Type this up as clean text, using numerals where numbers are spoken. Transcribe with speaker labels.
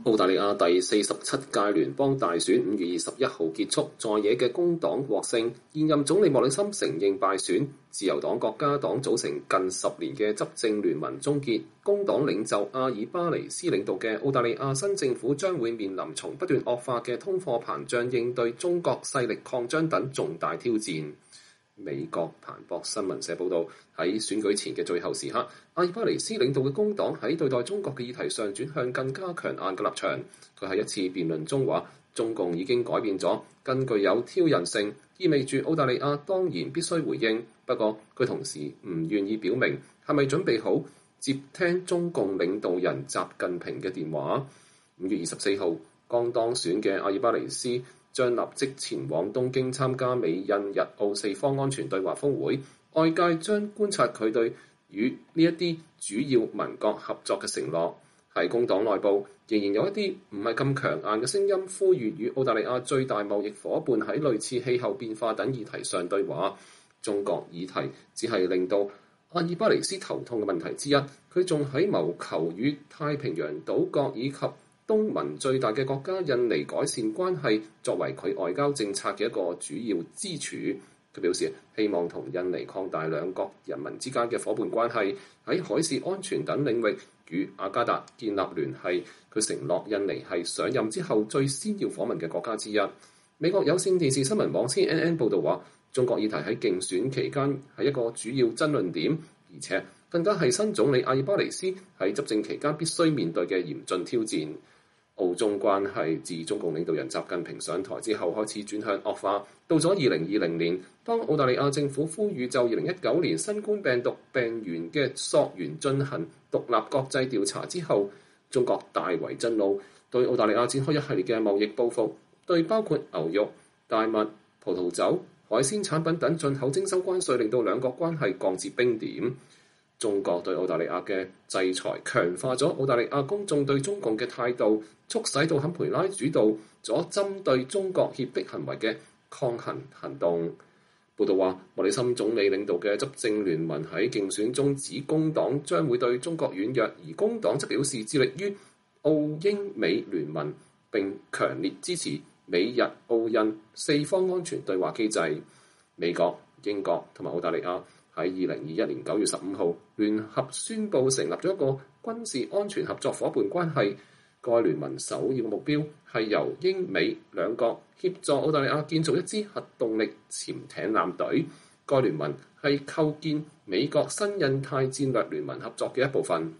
Speaker 1: 澳大利亞第47屆聯邦大選5月21號結束，在野嘅工黨獲勝，現任總理莫里森承認敗選，自由黨國家黨組成近10年嘅執政聯盟終結，工黨領袖阿爾巴尼斯領導嘅澳大利亞新政府將會面臨從不斷惡化嘅通貨膨脹、應對中國勢力擴張等重大挑戰。美國彭博新聞社報導，喺選舉前嘅最後時刻，阿爾巴尼斯領導嘅工黨喺對待中國嘅議題上轉向更加強硬嘅立場。佢喺一次辯論中話：中共已經改變咗，更具有挑釁性，意味住澳大利亞當然必須回應。不過佢同時唔願意表明係咪準備好接聽中共領導人習近平嘅電話。5月24號，剛當選嘅阿爾巴尼斯將立即前往東京參加美印日澳4方安全對話峰會，外界將觀察佢對與呢一啲主要盟國合作嘅承諾。喺工黨內部，仍然有一啲唔係咁強硬嘅聲音，呼籲與澳大利亞最大貿易夥伴喺類似氣候變化等議題上對話。中國議題只係令到阿爾巴尼斯頭痛嘅問題之一，佢仲喺謀求與太平洋島國以及東盟最大嘅國家印尼改善關係，作為佢外交政策嘅一個主要支柱。佢表示希望同印尼擴大兩國人民之間嘅伙伴關係，喺海事安全等領域與雅加達建立聯繫。佢承諾印尼係上任之後最先要訪問嘅國家之一。美國有線電視新聞網 CNN 報導話，中國議題喺競選期間係一個主要爭論點，而且更加係新總理阿爾巴尼斯喺執政期間必須面對嘅嚴峻挑戰。澳中關係自中共領導人習近平上台之後開始轉向惡化，到咗2020年，當澳大利亞政府呼籲就2019年新冠病毒病源嘅溯源進行獨立國際調查之後，中國大為震怒，對澳大利亞展開一系列嘅貿易報復，對包括牛肉、大麥、葡萄酒、海鮮產品等進口徵收關稅，令到兩國關係降至冰點。中國對澳大利亞嘅制裁強化咗澳大利亞公眾對中共嘅態度，促使到坎培拉主導咗針對中國脅迫行為嘅抗衡行動。報道話，莫里森總理領導嘅執政聯盟喺競選中指工黨將會對中國軟弱，而工黨則表示致力於澳英美聯盟，並強烈支持美日澳印4方安全對話機制。美國、英國同埋澳大利亞喺2021年9月15號聯合宣布成立咗一個軍事安全合作伙伴關係。該聯盟首要目標係由英美兩國協助澳大利亞建造一支核動力潛艇艦隊。該聯盟係構建美國新印太戰略聯盟合作嘅一部分。